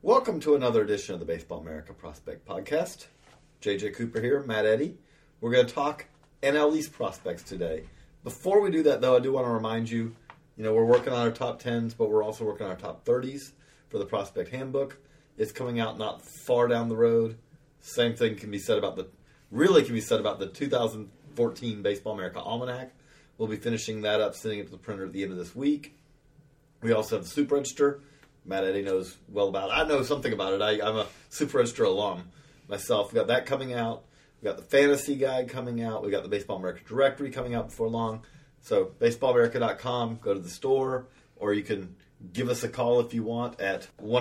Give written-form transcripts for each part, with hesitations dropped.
Welcome to another edition of the Baseball America Prospect Podcast. JJ Cooper here, Matt Eddy. We're going to talk NL East prospects today. Before we do that, though, I do want to remind you, we're working on our top 10s, but we're also working on our top 30s for the Prospect Handbook. It's coming out not far down the road. Same thing can be said about the 2014 Baseball America Almanac. We'll be finishing that up, sending it to the printer at the end of this week. We also have the Super Register. Matt Eddy knows well about it. I know something about it. I'm a Super Register alum myself. We've got that coming out. We've got the Fantasy Guide coming out. We've got the Baseball America Directory coming out before long. So, baseballamerica.com, go to the store, or you can give us a call if you want at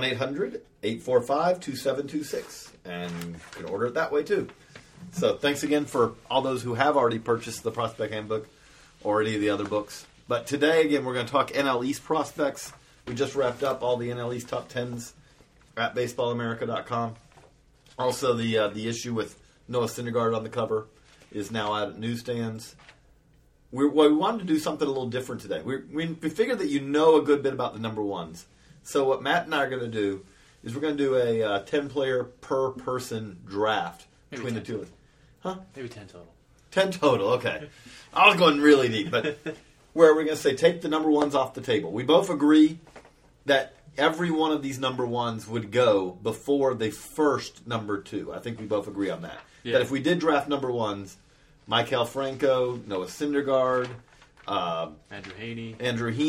1-800-845-2726, and you can order it that way too. So, thanks again for all those who have already purchased the Prospect Handbook or any of the other books. But today, again, we're going to talk NL East prospects. We just wrapped up all the NL East top 10s at baseballamerica.com. Also, the issue with Noah Syndergaard on the cover is now out at newsstands. We wanted to do something a little different today. We figured that you know a good bit about the number ones. So what Matt and I are going to do is we're going to do a 10-player per person draft between the two of us. Huh? Maybe 10 total. 10 total, okay. I was going really deep, but where we're going to say take the number ones off the table. We both agree that every one of these number ones would go before the first number two. I think we both agree on that. Yeah. That if we did draft number ones, Maikel Franco, Noah Syndergaard, Andrew Heaney,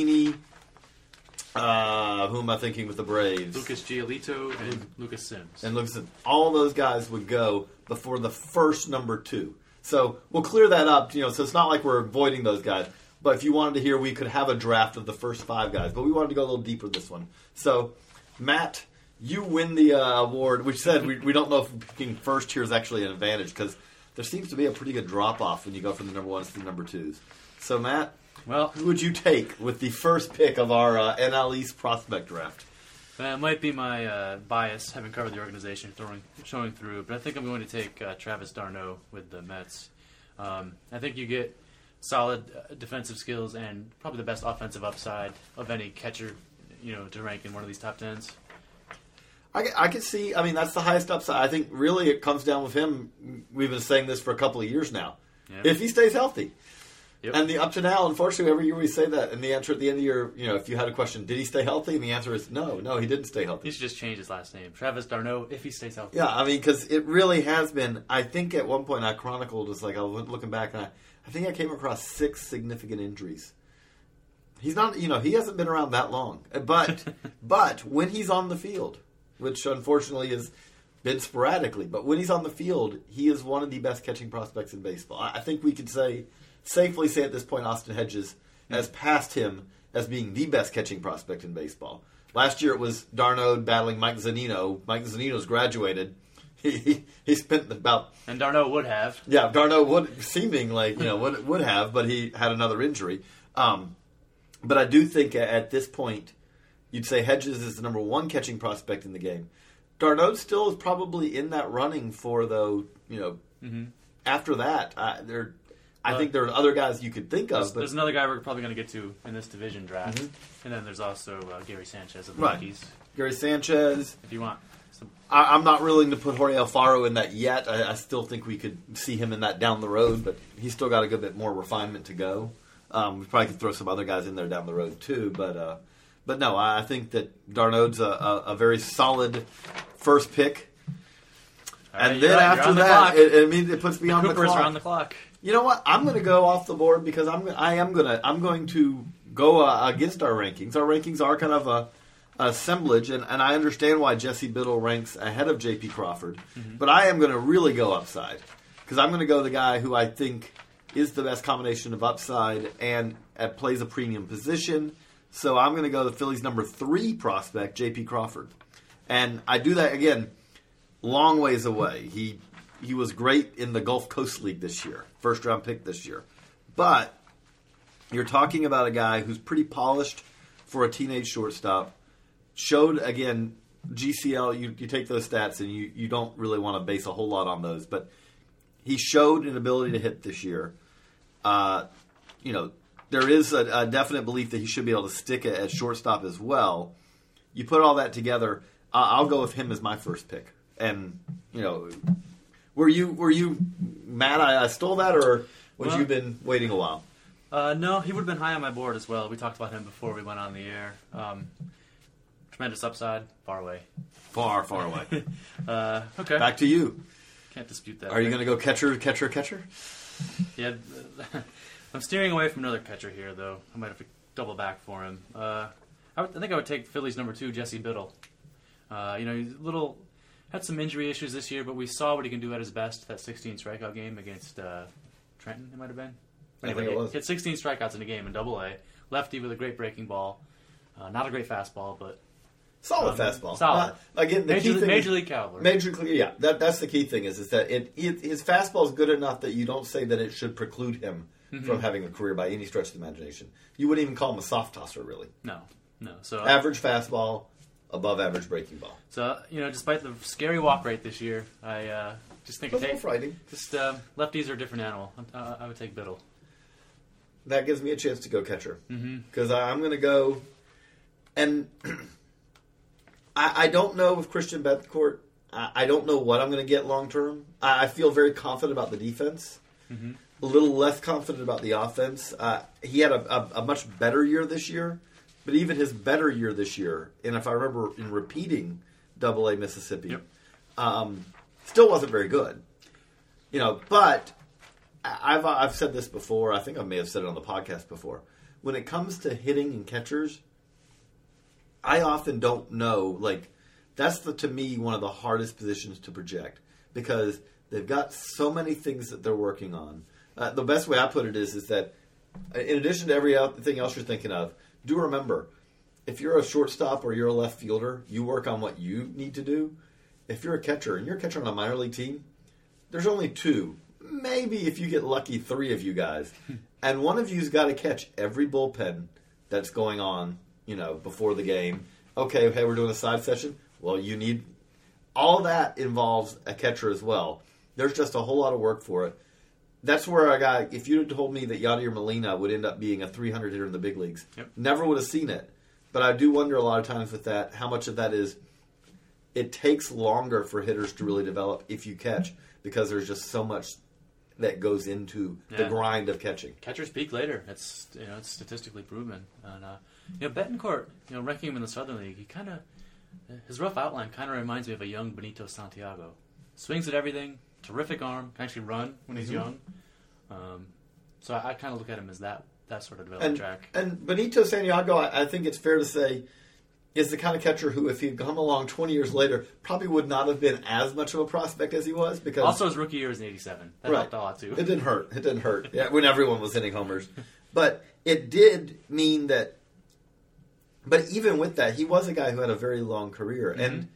who am I thinking with the Braves? Lucas Giolito and Lucas Sims. All those guys would go before the first number two. So we'll clear that up, so it's not like we're avoiding those guys. But if you wanted to hear, we could have a draft of the first five guys. But we wanted to go a little deeper this one. So, Matt, you win the award. We said we don't know if picking first here is actually an advantage because there seems to be a pretty good drop-off when you go from the number ones to the number twos. So, Matt, who would you take with the first pick of our NL East prospect draft? That might be my bias, having covered the organization, showing through. But I think I'm going to take Travis d'Arnaud with the Mets. I think you get solid defensive skills and probably the best offensive upside of any catcher, to rank in one of these top 10s. I can see. I mean, that's the highest upside. I think really it comes down with him. We've been saying this for a couple of years now. Yep. If he stays healthy. Yep. And up to now, unfortunately, every year we say that, and the answer at the end of your, if you had a question, did he stay healthy? And the answer is no, he didn't stay healthy. He should just change his last name. Travis d'Arnaud, if he stays healthy. Yeah, I mean, because it really has been, I think at one point I chronicled, I was looking back, and I think I came across 6 significant injuries. He's not, he hasn't been around that long. But when he's on the field, which unfortunately has been sporadically, but when he's on the field, he is one of the best catching prospects in baseball. I think we could safely say at this point Austin Hedges has passed him as being the best catching prospect in baseball. Last year it was d'Arnaud battling Mike Zunino. Mike Zunino's graduated. He spent about... And d'Arnaud would have. Yeah, d'Arnaud would, seeming like, would have, but he had another injury. But I do think at this point, you'd say Hedges is the number one catching prospect in the game. d'Arnaud still is probably in that running for, though, after that. I think there are other guys you could think of. There's another guy we're probably going to get to in this division draft. Mm-hmm. And then there's also Gary Sanchez of the Yankees. Gary Sanchez. If you want. I'm not willing to put Jorge Alfaro in that yet. I still think we could see him in that down the road, but he's still got a good bit more refinement to go. We probably could throw some other guys in there down the road too, but no, I think that d'Arnaud's a very solid first pick. Right, and then after that, it puts me on the clock. Are on the clock. You know what? I'm going to go off the board because I'm going to go against our rankings. Our rankings are kind of a assemblage, and I understand why Jesse Biddle ranks ahead of J.P. Crawford, but I am going to really go upside because I'm going to go the guy who I think is the best combination of upside and plays a premium position. So I'm going to go the Phillies' number 3 prospect, J.P. Crawford, and I do that again long ways away. He was great in the Gulf Coast League this year, first round pick this year, but you're talking about a guy who's pretty polished for a teenage shortstop. Showed, again, GCL, you take those stats and you don't really want to base a whole lot on those, but he showed an ability to hit this year. There is a definite belief that he should be able to stick at shortstop as well. You put all that together, I'll go with him as my first pick. And were you mad I stole that, or would you been waiting a while? No, he would have been high on my board as well. We talked about him before we went on the air. Tremendous upside, far away. Far away. Okay. Back to you. Can't dispute that. Are you going to go catcher? Yeah, I'm steering away from another catcher here, though. I might have to double back for him. I think I would take Phillies number 2, Jesse Biddle. He's had some injury issues this year, but we saw what he can do at his best. That 16 strikeout game against Trenton, it might have been. Anyway, I think it was. He had 16 strikeouts in a game in Double-A. Lefty with a great breaking ball. Not a great fastball, but solid fastball. Solid. Again, the key thing Major League caliber. Yeah. That's the key thing is that his fastball is good enough that you don't say that it should preclude him from having a career by any stretch of the imagination. You wouldn't even call him a soft tosser, really. No. So average fastball, above average breaking ball. So despite the scary walk rate this year, I just think lefties are a different animal. I would take Biddle. That gives me a chance to go catcher because I'm going to go, and I don't know with Christian Bethancourt. I don't know what I'm going to get long term. I feel very confident about the defense. A little less confident about the offense. He had a much better year this year, but even his better year this year, and if I remember in repeating Double-A Mississippi, still wasn't very good. But I've said this before. I think I may have said it on the podcast before. When it comes to hitting and catchers, I often don't know. That's to me one of the hardest positions to project because they've got so many things that they're working on. The best way I put it is that in addition to everything else you're thinking of, do remember, if you're a shortstop or you're a left fielder, you work on what you need to do. If you're a catcher and you're a catcher on a minor league team, there's only 2. Maybe if you get lucky, 3 of you guys. And one of you's got to catch every bullpen that's going on, before the game. Okay, we're doing a side session. Well, you need... All that involves a catcher as well. There's just a whole lot of work for it. That's where if you had told me that Yadier Molina would end up being a 300 hitter in the big leagues, never would have seen it. But I do wonder a lot of times with that, how much of that is it takes longer for hitters to really develop if you catch because there's just so much that goes into the grind of catching. Catchers peak later. It's it's statistically proven. And Bettencourt, ranking him in the Southern League, his rough outline kind of reminds me of a young Benito Santiago. Swings at everything, terrific arm, can actually run when he's young. So I kind of look at him as that sort of development track. And Benito Santiago, I think it's fair to say, is the kind of catcher who, if he'd come along 20 years later, probably would not have been as much of a prospect as he was. Because also, his rookie year was in '87. That helped a lot, too. It didn't hurt. Yeah, when everyone was hitting homers. But it did mean that... But even with that, he was a guy who had a very long career. And,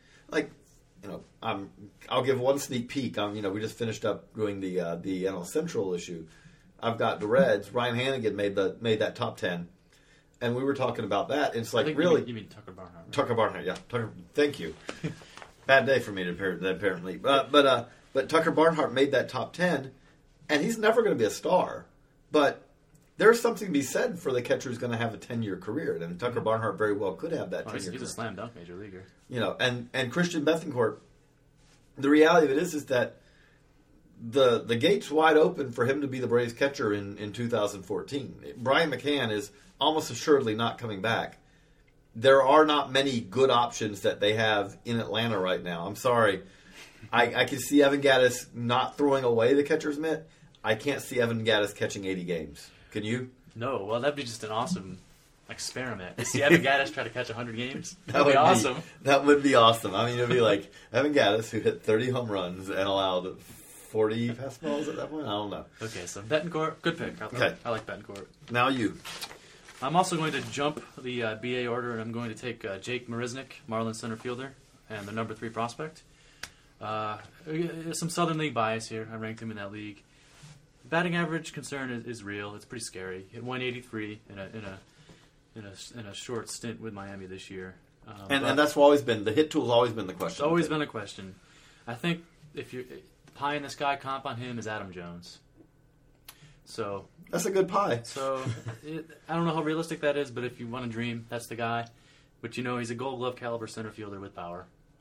I'll give one sneak peek. We just finished up doing the NL Central issue. I've got the Reds. Ryan Hannigan made that top 10. And we were talking about that. It's like, really... You mean Tucker Barnhart. Right? Tucker Barnhart, yeah. Thank you. Bad day for me, apparently. But Tucker Barnhart made that top 10, and he's never going to be a star. But there's something to be said for the catcher who's going to have a 10-year career. And Tucker Barnhart very well could have that 10-year career. He's a slam dunk major leaguer. And Christian Bethancourt, the reality of it is that the gate's wide open for him to be the Braves catcher in 2014. Brian McCann is almost assuredly not coming back. There are not many good options that they have in Atlanta right now. I'm sorry. I can see Evan Gattis not throwing away the catcher's mitt. I can't see Evan Gattis catching 80 games. Can you? No. Well, that'd be just an awesome experiment. To see Evan Gattis try to catch 100 games? That would be awesome. That would be awesome. I mean, it would be like Evan Gattis, who hit 30 home runs and allowed 40 fastballs at that point? I don't know. Okay, so Bettencourt, good pick. I like Bettencourt. Now you. I'm also going to jump the BA order, and I'm going to take Jake Marisnick, Marlins center fielder, and the number 3 prospect. Some Southern League bias here. I ranked him in that league. Batting average concern is real. It's pretty scary. Hit 183 in a short stint with Miami this year. And that's always been the hit tool's always been the question. It's always been a question. I think if you're pie in the sky comp on him is Adam Jones. So that's a good pie. So I don't know how realistic that is, but if you want to dream, that's the guy. But he's a Gold Glove caliber center fielder with power.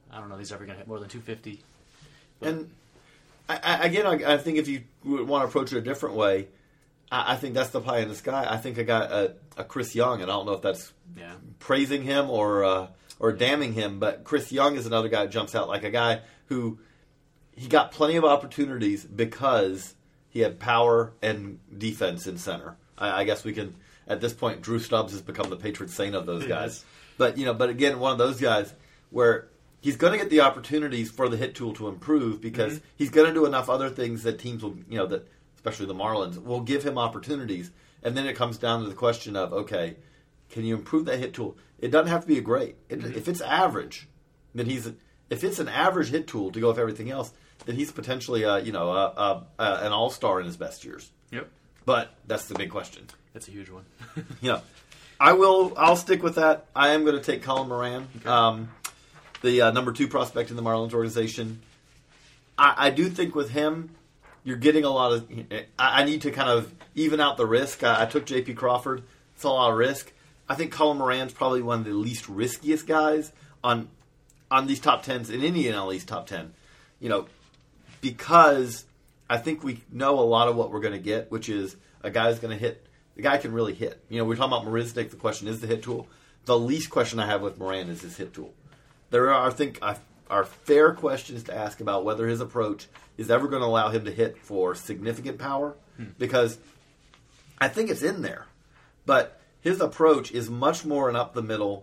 I don't know if he's ever going to hit more than 250. And I think if you would want to approach it a different way, I think that's the pie in the sky. I think I got a Chris Young, and I don't know if that's praising him or damning him, but Chris Young is another guy that jumps out like a guy who he got plenty of opportunities because he had power and defense in center. I guess we can, at this point, Drew Stubbs has become the patron saint of those guys. But again, one of those guys where he's going to get the opportunities for the hit tool to improve because he's going to do enough other things that teams will, that especially the Marlins, will give him opportunities. And then it comes down to the question of, okay, can you improve that hit tool? It doesn't have to be a great. If it's average, then if it's an average hit tool to go with everything else, then he's potentially an all-star in his best years. Yep. But that's the big question. That's a huge one. I'll stick with that. I am going to take Colin Moran, Okay. the number 2 prospect in the Marlins organization. I do think with him, you're getting a lot of... I need to kind of even out the risk. I took J.P. Crawford. It's a lot of risk. I think Colin Moran's probably one of the least riskiest guys on these top 10s in any NL East top 10. Because I think we know a lot of what we're going to get, which is a guy who's going to hit. The guy can really hit. We're talking about Marisnik. The question is the hit tool. The least question I have with Moran is his hit tool. There are, I think, are fair questions to ask about whether his approach is ever going to allow him to hit for significant power, because I think it's in there. But his approach is much more an up the middle,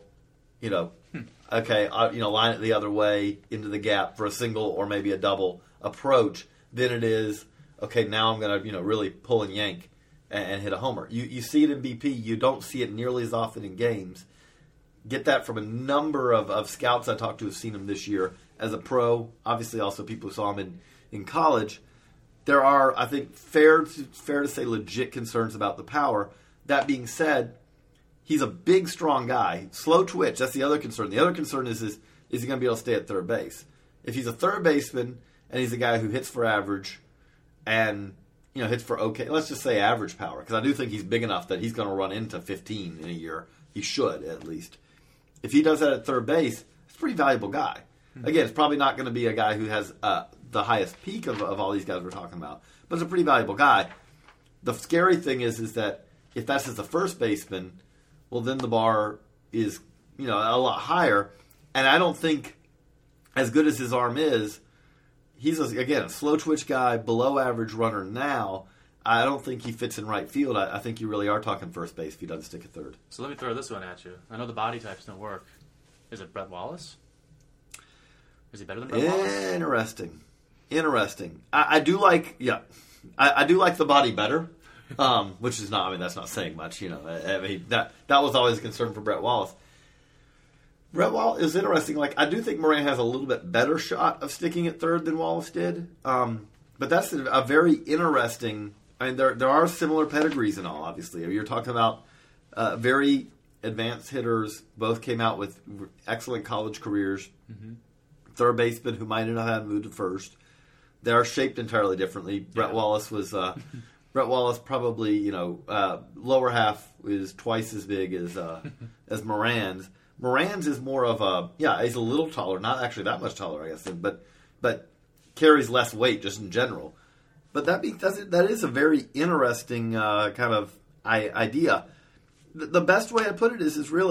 okay, line it the other way into the gap for a single or maybe a double approach than it is, okay, now I'm going to, really pull and yank and hit a homer. You see it in BP. You don't see it nearly as often in games. Get that from a number of scouts I talked to who've seen him this year as a pro. Obviously, also people who saw him in college. There are, I think, fair to say legit concerns about the power. That being said, he's a big, strong guy. Slow twitch, that's the other concern. The other concern is he going to be able to stay at third base? If he's a third baseman and he's a guy who hits for average and hits for okay, let's just say average power, because I do think he's big enough that he's going to run into 15 in a year. He should, at least. If he does that at third base, it's a pretty valuable guy. Again, it's probably not going to be a guy who has the highest peak of all these guys we're talking about, but it's a pretty valuable guy. The scary thing is that if that's as a first baseman, well, then the bar is a lot higher. And I don't think, as good as his arm is, he's, again, a slow twitch guy, below average runner now. I don't think he fits in right field. I think you really are talking first base if he doesn't stick at third. So let me throw this one at you. I know the body types don't work. Is it Brett Wallace? Is he better than Brett Wallace? Interesting. I do like, I do like the body better, which is not, that's not saying much, that was always a concern for Brett Wallace. Brett Wallace is interesting. I do think Moran has a little bit better shot of sticking at third than Wallace did. But that's a very interesting, there are similar pedigrees and all, obviously. You're talking about very advanced hitters, both came out with excellent college careers. Third baseman who might not have moved to first. They are shaped entirely differently. Brett Wallace was Brett Wallace probably lower half is twice as big as Moran's. Moran's is more of he's a little taller, not actually that much taller, I guess, but carries less weight just in general. But that is a very interesting kind of idea. The best way I put it is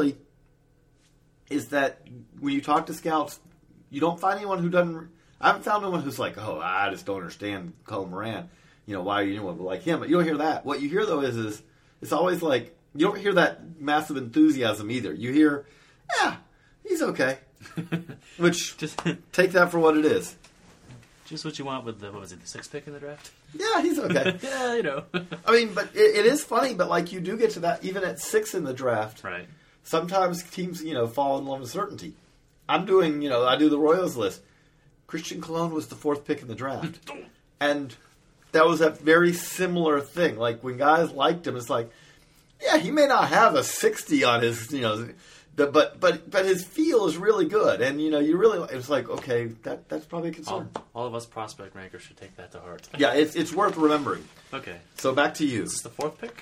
that when you talk to scouts, you don't find anyone who doesn't. I haven't found anyone who's like, oh, I just don't understand Colin Moran. Why you want to like him? But you don't hear that. What you hear though is it's always like you don't hear that massive enthusiasm either. You hear, he's okay, which just take that for what it is. Just what you want with the 6th pick in the draft? Yeah, he's okay. Yeah, but it is funny, but you do get to that even at 6 in the draft. Right. Sometimes teams, fall in love with certainty. I do the Royals list. Christian Colon was the 4th pick in the draft. And that was a very similar thing. When guys liked him, it's he may not have a 60 on his, but his feel is really good. And, you really, it's okay, that's probably a concern. All of us prospect rankers should take that to heart. Yeah, it's worth remembering. Okay. So back to you. Is this the 4th pick?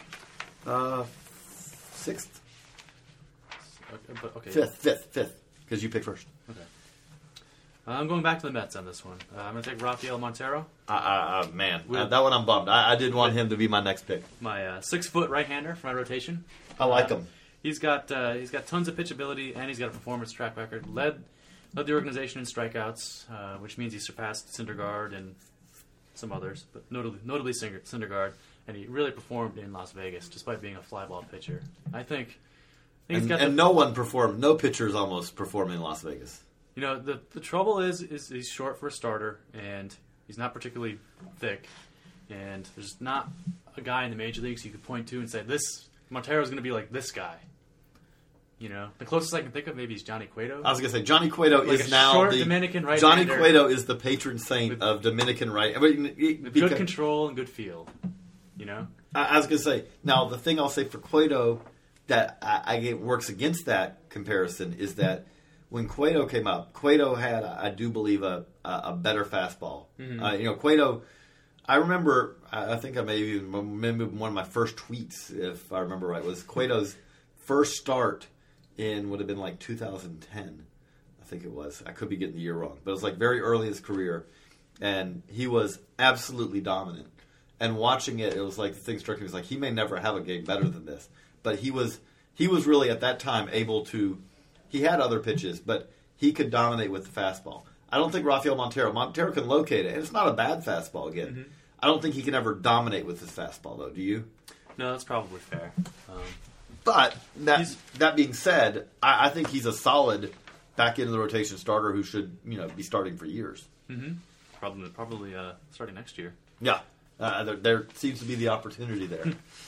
6th. Okay. 5th, because you picked first. Okay. I'm going back to the Mets on this one. I'm going to take Rafael Montero. Man, that one I'm bummed. I did want him to be my next pick. My 6-foot right-hander for my rotation. I like him. He's got tons of pitch ability, and he's got a performance track record. Led the organization in strikeouts, which means he surpassed Syndergaard and some others, but notably Syndergaard. And he really performed in Las Vegas, despite being a fly ball pitcher. I think he's got no pitchers almost perform in Las Vegas. You know, the trouble is he's short for a starter, and he's not particularly thick, and there's not a guy in the major leagues you could point to and say, this Montero's going to be like this guy. You know, the closest I can think of maybe is Johnny Cueto. I was going to say Johnny Cueto like is now short the Dominican right. Johnny Cueto is the patron saint of Dominican right. With good control and good feel. You know, I was going to say now the thing I'll say for Cueto that works against that comparison is that when Cueto came up, Cueto had I do believe a better fastball. Mm-hmm. Cueto. I remember. I think I may even remember one of my first tweets, if I remember right, was Cueto's first start in would have been like 2010. I think it was. I could be getting the year wrong, but it was like very early in his career, and he was absolutely dominant. And watching it, it was like the thing struck me. It was like he may never have a game better than this, but he was really at that time able to. He had other pitches, but he could dominate with the fastball. I don't think Rafael Montero can locate it, and it's not a bad fastball again. Mm-hmm. I don't think he can ever dominate with his fastball, though. Do you? No, that's probably fair. But that being said, I think he's a solid back into the rotation starter who should be starting for years. Mm-hmm. Probably starting next year. Yeah, there seems to be the opportunity there.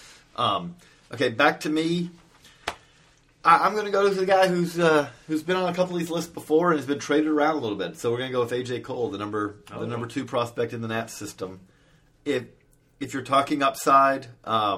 Okay, back to me. I'm going to go to the guy who's been on a couple of these lists before and has been traded around a little bit. So we're going to go with A.J. Cole, the number 2 prospect in the Nats system. If you're talking upside,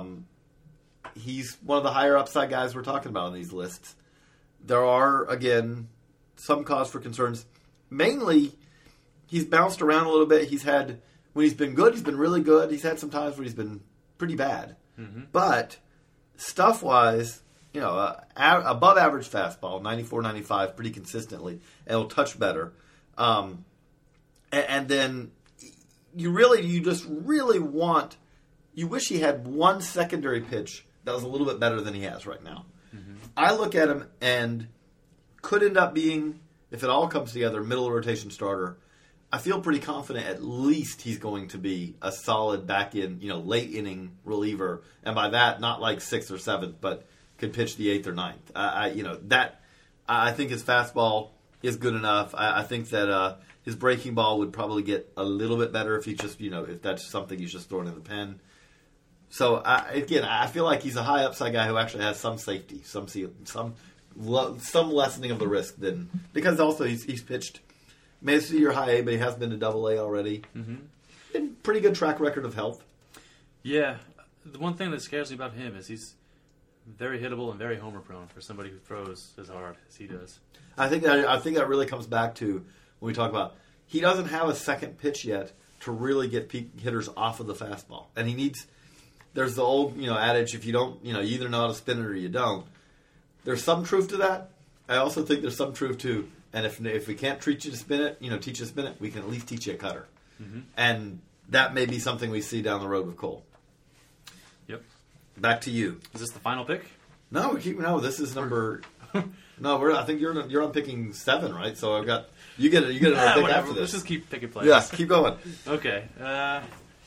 he's one of the higher upside guys we're talking about on these lists. There are, again, some cause for concerns. Mainly, he's bounced around a little bit. When he's been good, he's been really good. He's had some times where he's been pretty bad. Mm-hmm. But stuff-wise, above average fastball, 94, 95, pretty consistently, and it'll touch better. And then you wish he had one secondary pitch that was a little bit better than he has right now. Mm-hmm. I look at him and could end up being, if it all comes together, middle rotation starter. I feel pretty confident at least he's going to be a solid back in, late inning reliever. And by that, not like 6th or 7th, but could pitch the 8th or 9th. I think his fastball is good enough. I think that his breaking ball would probably get a little bit better if he just, if that's something he's just throwing in the pen. So, I feel like he's a high upside guy who actually has some safety, some lessening of the risk because also he's pitched, made it to your high A, but he has been to Double A already. Mm-hmm. And pretty good track record of health. Yeah. The one thing that scares me about him is he's very hittable and very homer prone for somebody who throws as hard as he does. I think that really comes back to when we talk about he doesn't have a second pitch yet to really get hitters off of the fastball, and he needs. There's the old adage: if you don't, you either know how to spin it or you don't. There's some truth to that. I also think there's some truth to, and if we can't teach you to spin it, teach you to spin it, we can at least teach you a cutter, mm-hmm. and that may be something we see down the road with Cole. Yep. Back to you. Is this the final pick? No, this is number. No, I think you're on picking 7, right? So I've got you get another pick after this. Let's just keep picking players. Yeah, keep going. Okay. I'm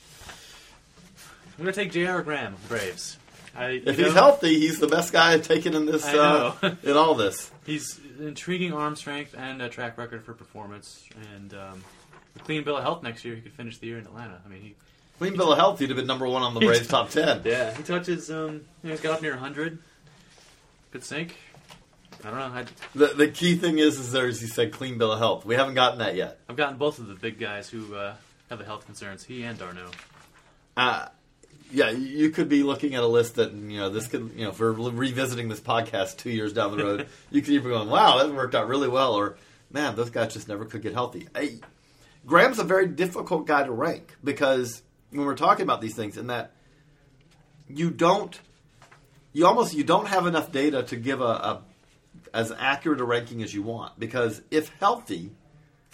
gonna take J.R. Graham, Braves. If he's healthy, he's the best guy taken in this. In all this, he's intriguing arm strength and a track record for performance, and a clean bill of health next year. He could finish the year in Atlanta. I mean, clean bill of health, he'd have been number 1 on the Braves top 10. Yeah, he touches. He's got up near 100. Good sink. I don't know. The key thing is there, as you said, clean bill of health. We haven't gotten that yet. I've gotten both of the big guys who have the health concerns. He and d'Arnaud. Yeah, you could be looking at a list that this could if we're revisiting this podcast 2 years down the road, you could either be going, wow, that worked out really well, or man, those guys just never could get healthy. Graham's a very difficult guy to rank because when we're talking about these things, in that you don't have enough data to give a as accurate a ranking as you want, because if healthy,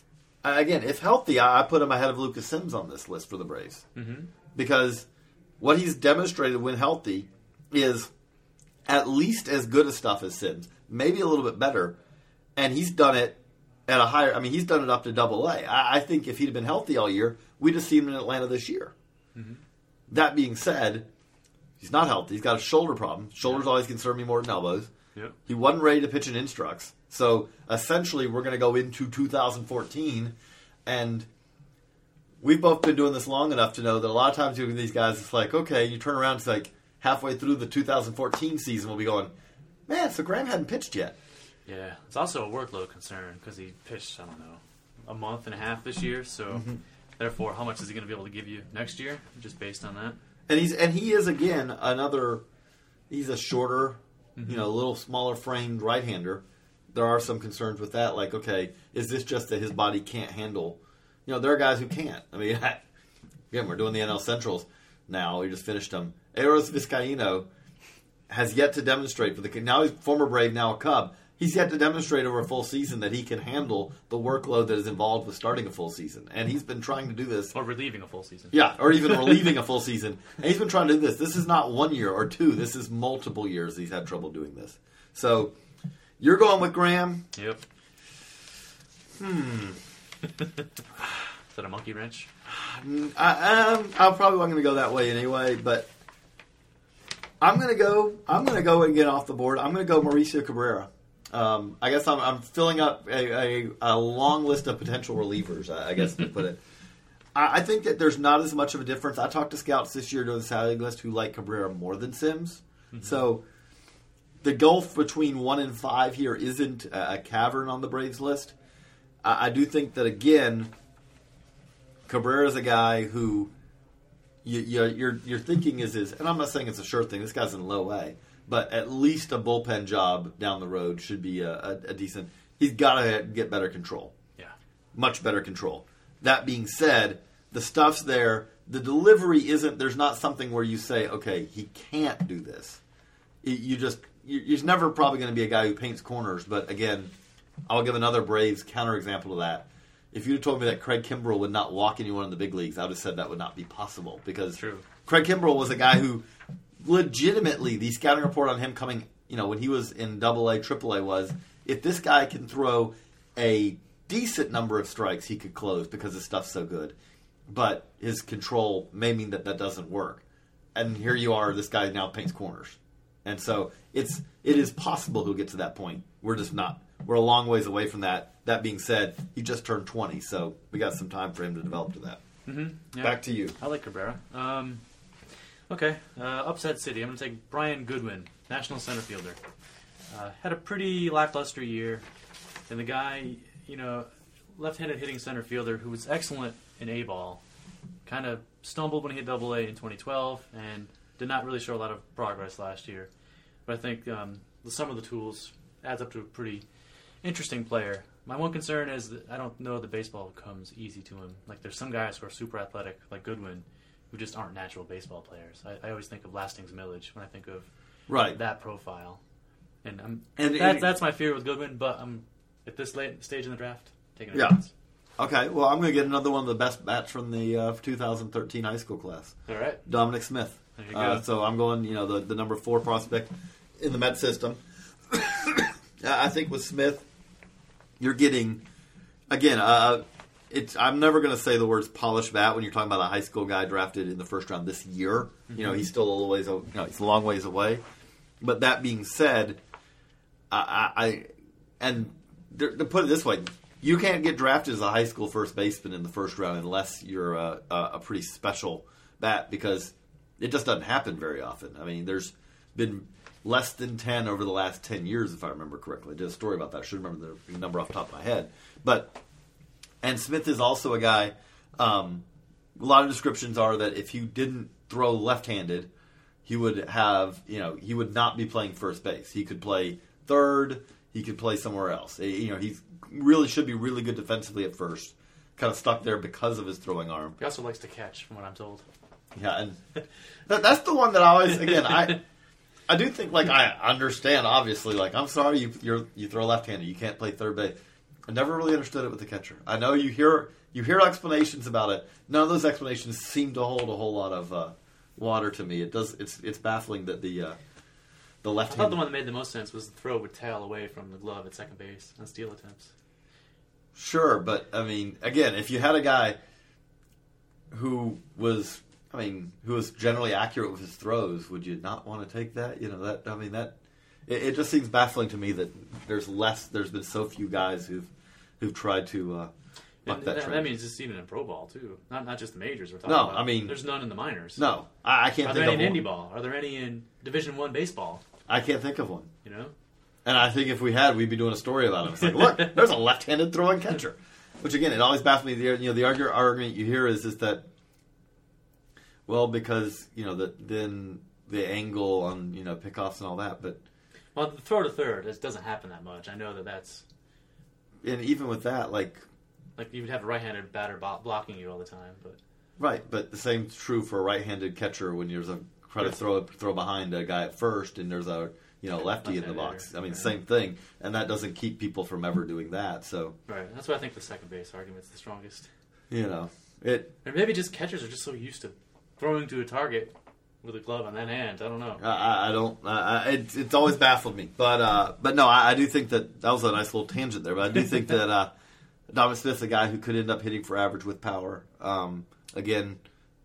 again, if healthy, I put him ahead of Lucas Sims on this list for the Braves. Mm-hmm. Because what he's demonstrated when healthy is at least as good a stuff as Sims, maybe a little bit better, and he's done it at a higher. I mean, he's done it up to AA. I think if he'd been healthy all year, we'd have seen him in Atlanta this year. Mm-hmm. That being said, he's not healthy. He's got a shoulder problem. Shoulders always concern me more than elbows. Yep. He wasn't ready to pitch in Instructs. So essentially, we're going to go into 2014, and we've both been doing this long enough to know that a lot of times with these guys, it's like, okay, you turn around, it's like halfway through the 2014 season, we'll be going, man, so Graham hadn't pitched yet. Yeah, it's also a workload concern because he pitched, I don't know, a month and a half this year. So, therefore, how much is he going to be able to give you next year, just based on that? And he is again he's a shorter, a little smaller framed right-hander. There are some concerns with that, like, okay, is this just that his body can't handle? There are guys who can't. I mean, again, we're doing the NL Centrals now. We just finished them. Eros Vizcaíno has yet to demonstrate now he's former Brave, now a Cub. He's yet to demonstrate over a full season that he can handle the workload that is involved with starting a full season. And he's been trying to do this. Or relieving a full season. Yeah, or even relieving a full season. And he's been trying to do this. This is not 1 year or two. This is multiple years he's had trouble doing this. So, you're going with Graham? Yep. Is that a monkey wrench? I'm probably not going to go that way anyway, but I'm going to go and get off the board. I'm going to go Mauricio Cabrera. I guess I'm filling up a long list of potential relievers, I guess to put it. I think that there's not as much of a difference. I talked to scouts this year during the Saturday list who like Cabrera more than Sims. Mm-hmm. So the gulf between 1 and 5 here isn't a cavern on the Braves list. I do think that, again, Cabrera is a guy who your thinking is, and I'm not saying it's a sure thing. This guy's in low A. But at least a bullpen job down the road should be a decent. He's got to get better control. Yeah. Much better control. That being said, the stuff's there. The delivery isn't. There's not something where you say, okay, he can't do this. He's never probably going to be a guy who paints corners. But again, I'll give another Braves counterexample to that. If you'd have told me that Craig Kimbrell would not walk anyone in the big leagues, I would have said that would not be possible. Because True. Craig Kimbrell was a guy who legitimately, the scouting report on him coming, when he was in AA, AAA was, if this guy can throw a decent number of strikes, he could close because his stuff's so good. But his control may mean that doesn't work. And here you are, this guy now paints corners. And so it is possible he'll get to that point. We're just not. We're a long ways away from that. That being said, he just turned 20, so we got some time for him to develop to that. Mm-hmm. Yeah. Back to you. I like Cabrera. Okay, upset city. I'm going to take Brian Goodwin, national center fielder. Had a pretty lackluster year. And the guy, left-handed hitting center fielder who was excellent in A-ball, kind of stumbled when he hit AA in 2012 and did not really show a lot of progress last year. But I think some of the tools adds up to a pretty interesting player. My one concern is that I don't know that baseball comes easy to him. Like, there's some guys who are super athletic, like Goodwin, who just aren't natural baseball players. I always think of Lastings Millage when I think of that profile. And that's my fear with Goodwin, but I'm at this late stage in the draft taking a chance. Okay, well, I'm going to get another one of the best bats from the 2013 high school class. All right. Dominic Smith. There you go. So I'm going, the number 4 prospect in the Met system. I think with Smith, you're getting, again, I'm never going to say the words polished bat when you're talking about a high school guy drafted in the first round this year. Mm-hmm. He's still a little ways, he's a long ways away. But that being said, to put it this way, you can't get drafted as a high school first baseman in the first round unless you're a pretty special bat, because it just doesn't happen very often. I mean, there's been less than 10 over the last 10 years, if I remember correctly. I did a story about that. I should remember the number off the top of my head. And Smith is also a guy, a lot of descriptions are that if you didn't throw left-handed, he would have, he would not be playing first base. He could play third. He could play somewhere else. He really should be really good defensively at first. Kind of stuck there because of his throwing arm. He also likes to catch, from what I'm told. Yeah, and that's the one that I always, again, I do think, I understand, obviously, I'm sorry you throw left-handed. You can't play third base. I never really understood it with the catcher. I know you hear explanations about it. None of those explanations seem to hold a whole lot of water to me. It does. It's baffling that the left. I thought the one that made the most sense was the throw would tail away from the glove at second base on steal attempts. Sure, but I mean, again, if you had a guy who was generally accurate with his throws, would you not want to take that? It just seems baffling to me that there's been so few guys who've tried to buck that trend. That means it's even in pro ball too, not just the majors we're talking No, about. I mean, there's none in the minors. No, I can't. Are think there of any in one. indie ball? Are there any in Division I baseball? I can't think of one. You know, and I think if we had, we'd be doing a story about it. It's like, look, there's a left-handed throwing catcher. Which again, it always baffles me. The argument you hear is that, well, because then the angle on pickoffs and all that, but. Well, the throw to third, it doesn't happen that much. I know that's... And even with that, like you would have a right-handed batter blocking you all the time, but... Right, but the same's true for a right-handed catcher when there's a try to throw behind a guy at first and there's a lefty in the box. I mean, same thing, and that doesn't keep people from ever doing that. So right, that's why I think the second base argument's the strongest. Or maybe just catchers are just so used to throwing to a target with a glove on that hand. I don't know. I don't. It's always baffled me, but no, I do think that was a nice little tangent there. But I do think that Donovan Smith's a guy who could end up hitting for average with power. Again,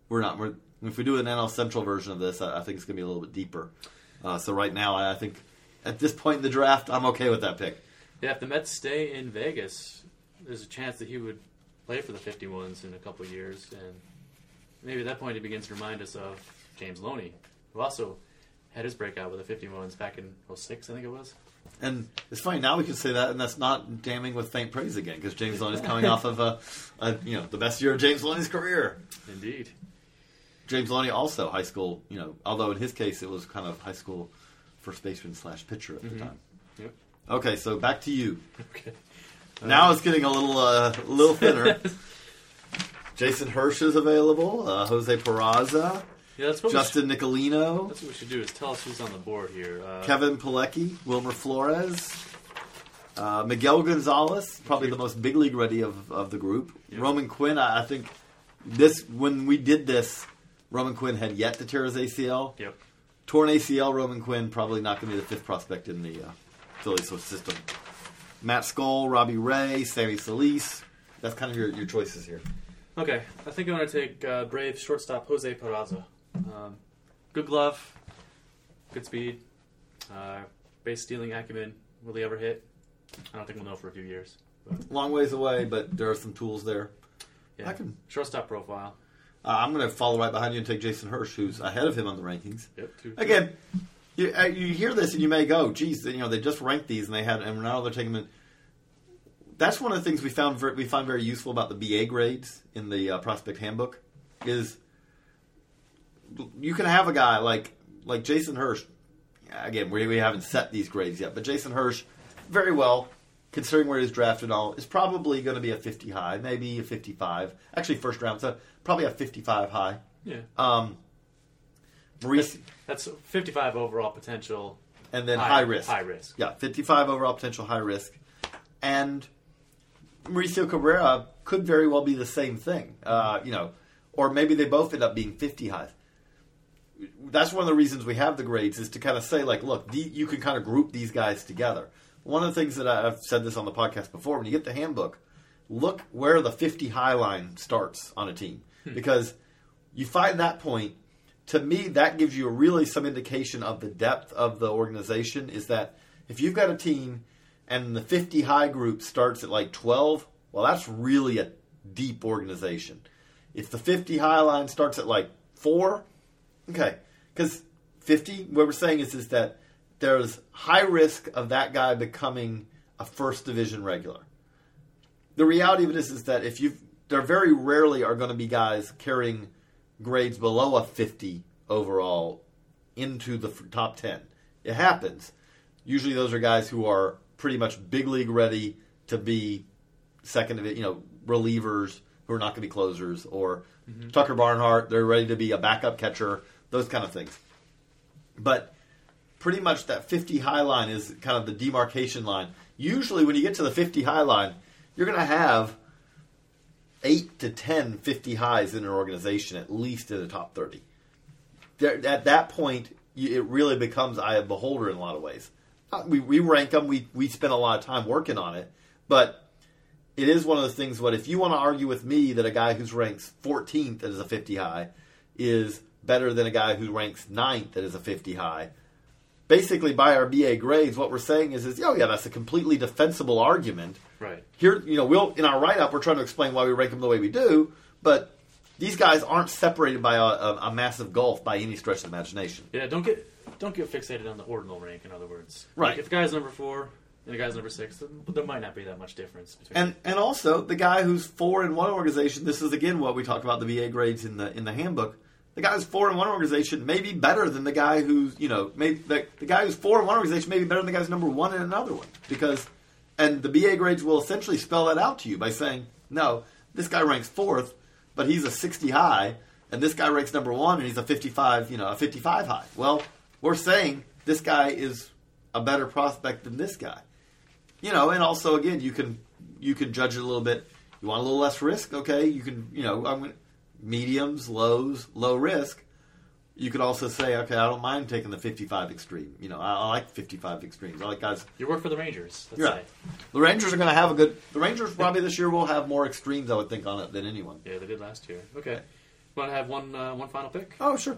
if we do an NL Central version of this, I think it's going to be a little bit deeper. So right now, I think at this point in the draft, I'm okay with that pick. Yeah, if the Mets stay in Vegas, there's a chance that he would play for the 51s in a couple of years, and maybe at that point he begins to remind us of James Loney, who also had his breakout with the 51s back in 06, I think it was. And it's funny, now we can say that, and that's not damning with faint praise again, because James Loney's coming off of the best year of James Loney's career. Indeed. James Loney also high school, although in his case it was kind of high school first baseman / pitcher at the time. Yep. Okay, so back to you. Okay. Now it's getting a little thinner. Jason Hirsch is available. Jose Peraza. Yeah, that's what Justin Nicolino. That's what we should do, is tell us who's on the board here. Kevin Pilecki, Wilmer Flores, Miguel Gonzalez, probably the most big league ready of the group. Yep. Roman Quinn, I think when we did this, Roman Quinn had yet to tear his ACL. Yep. Torn ACL, Roman Quinn probably not going to be the fifth prospect in the Phillies system. Matt Skoll, Robbie Ray, Sammy Solis. That's kind of your choices here. Okay, I think I'm going to take Braves shortstop Jose Peraza. Good glove, good speed, base stealing acumen. Will he ever hit? I don't think we'll know for a few years. But. Long ways away, but there are some tools there. Yeah. Shortstop profile. I'm going to follow right behind you and take Jason Hirsch, who's ahead of him on the rankings. Yep. Again, you hear this and you may go, geez, they just ranked these and now they're taking them. That's one of the things we find very useful about the BA grades in the prospect handbook is you can have a guy like Jason Hirsch. Again, we haven't set these grades yet, but Jason Hirsch, very well, considering where he's drafted and all, is probably going to be a 50 high, maybe a 55. Actually, first round, so probably a 55 high. Yeah. Maurice, that's 55 overall potential. And then high risk. High risk. Yeah, 55 overall potential, high risk. And Mauricio Cabrera could very well be the same thing, or maybe they both end up being 50 highs. That's one of the reasons we have the grades is to kind of say, look, you can kind of group these guys together. One of the things that I've said this on the podcast before, when you get the handbook, look where the 50 high line starts on a team. Because you find that point, to me, that gives you really some indication of the depth of the organization, is that if you've got a team and the 50 high group starts at 12, well, that's really a deep organization. If the 50 high line starts at 4, okay, because 50, what we're saying is that there's high risk of that guy becoming a first division regular. The reality of it is that there very rarely are going to be guys carrying grades below a 50 overall into the top 10. It happens. Usually those are guys who are pretty much big league ready to be second, relievers who are not going to be closers, or Tucker Barnhart, they're ready to be a backup catcher, those kind of things. But pretty much that 50 high line is kind of the demarcation line. Usually when you get to the 50 high line, you're going to have 8 to 10 50 highs in an organization, at least in the top 30. At that point, it really becomes eye of beholder in a lot of ways. We rank them. We spend a lot of time working on it. But it is one of those things, if you want to argue with me that a guy who's ranks 14th that is a 50 high is better than a guy who ranks 9th that is a 50 high, basically by our BA grades, what we're saying is that's a completely defensible argument. Right. Here, we'll in our write-up, we're trying to explain why we rank them the way we do, but these guys aren't separated by a massive gulf by any stretch of the imagination. Yeah, don't get fixated on the ordinal rank, in other words. Right. Like if the guy's number 4 and the guy's number 6, there might not be that much difference between And also, the guy who's 4 in one organization, this is again what we talked about the BA grades in the handbook. The guy who's 4 in one organization may be better than the guy who's, the guy who's 4 in one organization may be better than the guy who's number 1 in another one. And the BA grades will essentially spell that out to you by saying, no, this guy ranks 4th, but he's a 60 high, and this guy ranks number 1, and he's a 55 high. Well, we're saying this guy is a better prospect than this guy. And also, again, you can judge it a little bit. You want a little less risk? Okay, you can, mediums, lows, low risk. You could also say, okay, I don't mind taking the 55 extreme. I like 55 extremes. I like guys. You work for the Rangers. Let's say. The Rangers are going to have the Rangers probably this year will have more extremes, I would think, on it than anyone. Yeah, they did last year. Okay. Want to have one final pick? Oh, sure.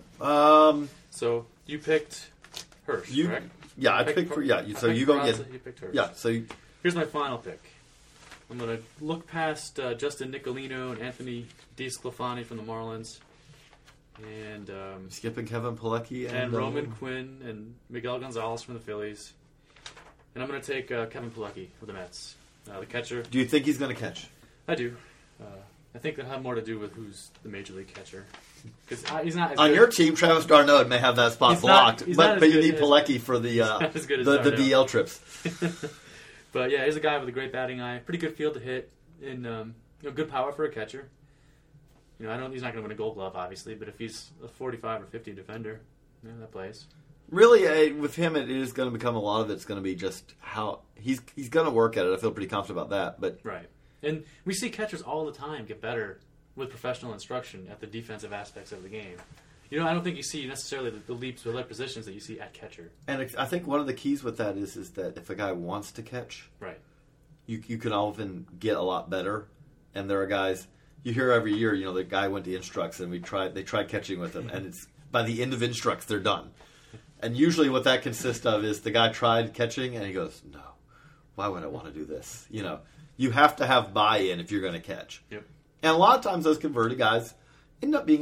So you picked Hirsch, correct? Yeah, I picked. So you go get. You picked Hirsch. Yeah. So here's my final pick. I'm going to look past Justin Nicolino and Anthony DeSclafani from the Marlins. And skipping Kevin Pilecki and Roman Quinn and Miguel Gonzalez from the Phillies. And I'm going to take Kevin Pilecki for the Mets, the catcher. Do you think he's going to catch? I do. I think that'll have more to do with who's the major league catcher. Because he's not as on good. your team. Travis d'Arnaud may have that spot blocked, but you need Pilecki for the DL trips. But yeah, he's a guy with a great batting eye, pretty good field to hit, and good power for a catcher. He's not going to win a Gold Glove, obviously, but if he's a 45 or 50 defender, that plays. Really, with him, it is going to become a lot of it's going to be just how he's going to work at it. I feel pretty confident about that. But right, and we see catchers all the time get better with professional instruction at the defensive aspects of the game. I don't think you see necessarily the leaps with other positions that you see at catcher. And I think one of the keys with that is that if a guy wants to catch, right, you can often get a lot better. And there are guys you hear every year. The guy went to Instructs and they tried catching with him, and it's by the end of Instructs they're done. And usually what that consists of is the guy tried catching and he goes, no, why would I want to do this? You have to have buy-in if you're going to catch. Yep. And a lot of times those converted guys end up being,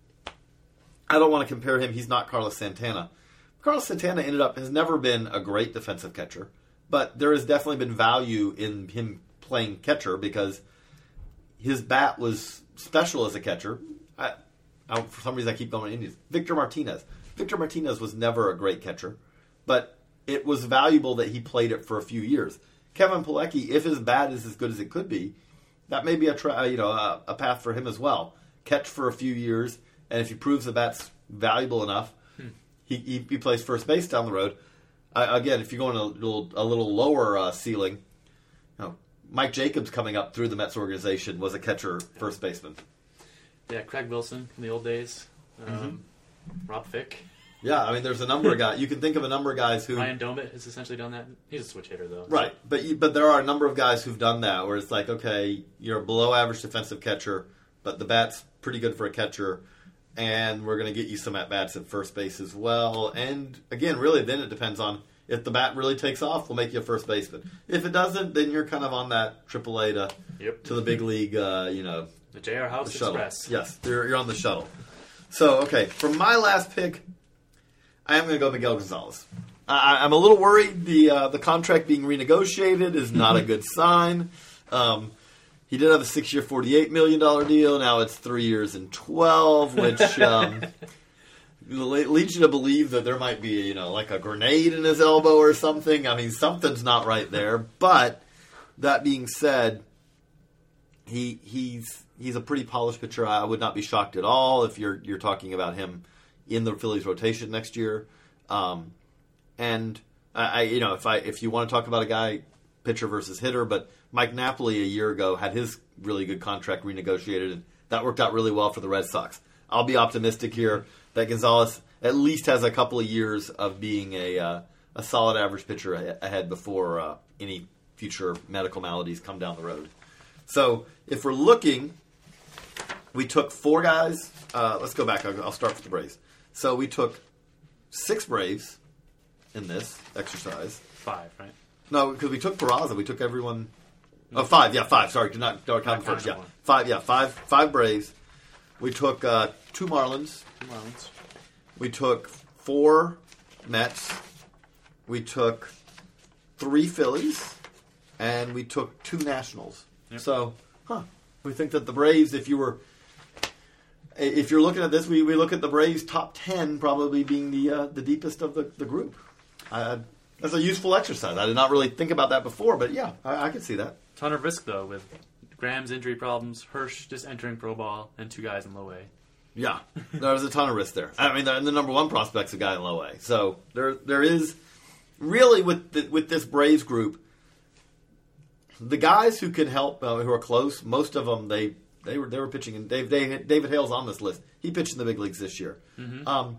I don't want to compare him. He's not Carlos Santana. Carlos Santana has never been a great defensive catcher, but there has definitely been value in him playing catcher because his bat was special as a catcher. For some reason I keep going to Indians. Victor Martinez was never a great catcher, but it was valuable that he played it for a few years. Kevin Pilecki, if his bat is as good as it could be, that may be a path for him as well. Catch for a few years, and if he proves the bat's valuable enough, he plays first base down the road. Again, if you're going a little lower ceiling, Mike Jacobs coming up through the Mets organization was a catcher, first baseman. Yeah, Craig Wilson from the old days. Rob Fick. Yeah, there's a number of guys. You can think of a number of guys who... Ryan Domit has essentially done that. He's a switch hitter, though. Right, but there are a number of guys who've done that, where it's like, okay, you're a below-average defensive catcher, but the bat's pretty good for a catcher, and we're going to get you some at-bats at first base as well. And, again, really, then it depends on if the bat really takes off, we'll make you a first baseman. If it doesn't, then you're kind of on that AAA to the big league, The J.R. House Express. Yes, you're on the shuttle. So, okay, for my last pick, I am going to go Miguel Gonzalez. I'm a little worried the contract being renegotiated is not a good sign. He did have a 6-year, $48 million deal. Now it's 3 years and 12, which leads you to believe that there might be, like a grenade in his elbow or something. Something's not right there. But that being said, he's a pretty polished pitcher. I would not be shocked at all if you're talking about him in the Phillies rotation next year. And if you want to talk about a guy pitcher versus hitter. But Mike Napoli a year ago had his really good contract renegotiated, and that worked out really well for the Red Sox. I'll be optimistic here that Gonzalez at least has a couple of years of being a solid average pitcher ahead before any future medical maladies come down the road. So if we're looking, we took 4 guys. Let's go back. I'll start with the Braves. So we took 6 Braves in this exercise. 5, right? No, because we took Peraza. We took everyone. Oh, 5. Yeah, 5. Sorry, don't count first. Yeah, 5. Yeah, 5 Braves. We took 2 Marlins. 2 Marlins. We took 4 Mets. We took 3 Phillies, and we took 2 Nationals. Yep. So, we think that the Braves, if you're looking at this, we look at the Braves top 10 probably being the deepest of the group. That's a useful exercise. I did not really think about that before, but yeah, I can see that. Ton of risk though with Graham's injury problems, Hirsch just entering pro ball, and 2 guys in low A. Yeah, there's a ton of risk there. I mean, the number 1 prospect's a guy in low A. So there is really with this Braves group, the guys who can help, who are close, most of them they were pitching. And David Hale's on this list. He pitched in the big leagues this year. Mm-hmm.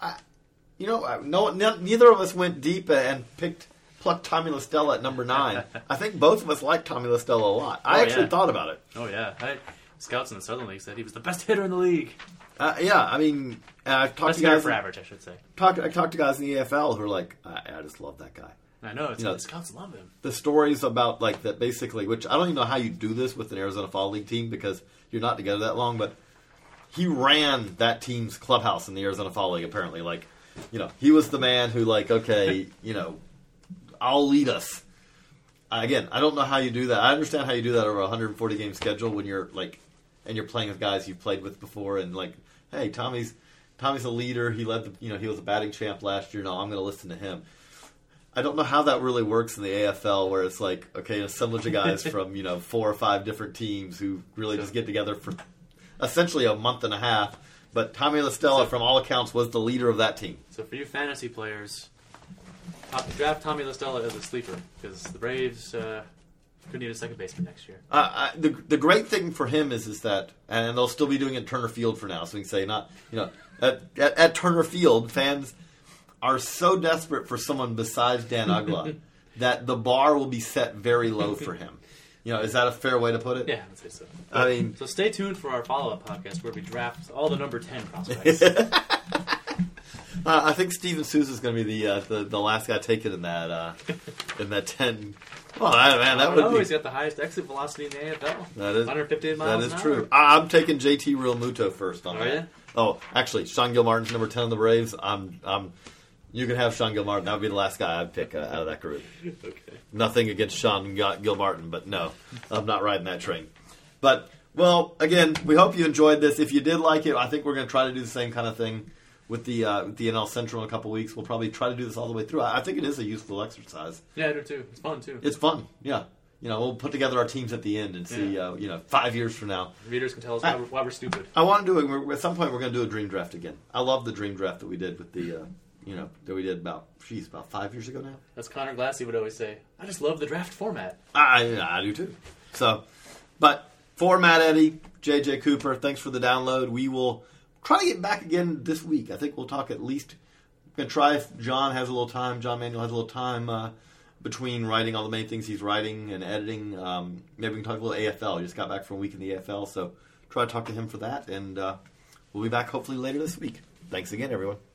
Neither of us went deep and plucked Tommy La Stella at number 9. I think both of us liked Tommy La Stella a lot. I actually thought about it. Oh yeah, scouts in the Southern League said he was the best hitter in the league. Yeah, I mean, I've talked to guys for average, I should say. I talked to guys in the AFL who are like, I just love that guy. I know, the scouts love him. The stories about like that basically, which I don't even know how you do this with an Arizona Fall League team because you're not together that long, but he ran that team's clubhouse in the Arizona Fall League apparently. Like, he was the man who like, okay, I'll lead us. Again, I don't know how you do that. I understand how you do that over a 140 game schedule when you're like, and you're playing with guys you've played with before, and like, hey, Tommy's a leader. He led he was a batting champ last year. No, I'm going to listen to him. I don't know how that really works in the AFL, where it's like, okay, an assemblage of guys from 4 or 5 different teams who really just get together for essentially a month and a half. But Tommy La Stella, from all accounts, was the leader of that team. So for you fantasy players, draft Tommy La Stella as a sleeper because the Braves could need a second baseman next year. The great thing for him is that, and they'll still be doing it at Turner Field for now, so we can say at Turner Field, fans are so desperate for someone besides Dan Uggla that the bar will be set very low for him. Is that a fair way to put it? Yeah, I'd say so. I mean, so stay tuned for our follow-up podcast where we draft all the number 10 prospects. I think Steven Souza is going to be the last guy taken in that 10. Well, that would be. He's got the highest exit velocity in the AFL. That is 115 miles. That is true. I'm taking JT Realmuto first on that. Yeah? Oh, actually, Sean Gilmartin's number 10 on the Braves. You can have Sean Gilmartin. That would be the last guy I'd pick out of that group. Okay. Nothing against Sean Gilmartin, but no, I'm not riding that train. But, well, again, we hope you enjoyed this. If you did like it, I think we're going to try to do the same kind of thing with the NL Central in a couple weeks. We'll probably try to do this all the way through. I think it is a useful exercise. Yeah, I do too. It's fun too. It's fun, yeah. We'll put together our teams at the end and see, 5 years from now. Readers can tell us why we're stupid. I want to do it. At some point, we're going to do a dream draft again. I love the dream draft that we did with the, that we did about 5 years ago now. As Connor Glassy would always say, I just love the draft format. I do too. So, but for Matt Eddy, JJ Cooper, thanks for the download. We will try to get back again this week. I think we'll talk at least. We're going to try if John has a little time. John Manuel has a little time between writing all the main things he's writing and editing. Maybe we can talk a little AFL. He just got back from a week in the AFL, so try to talk to him for that. And we'll be back hopefully later this week. Thanks again, everyone.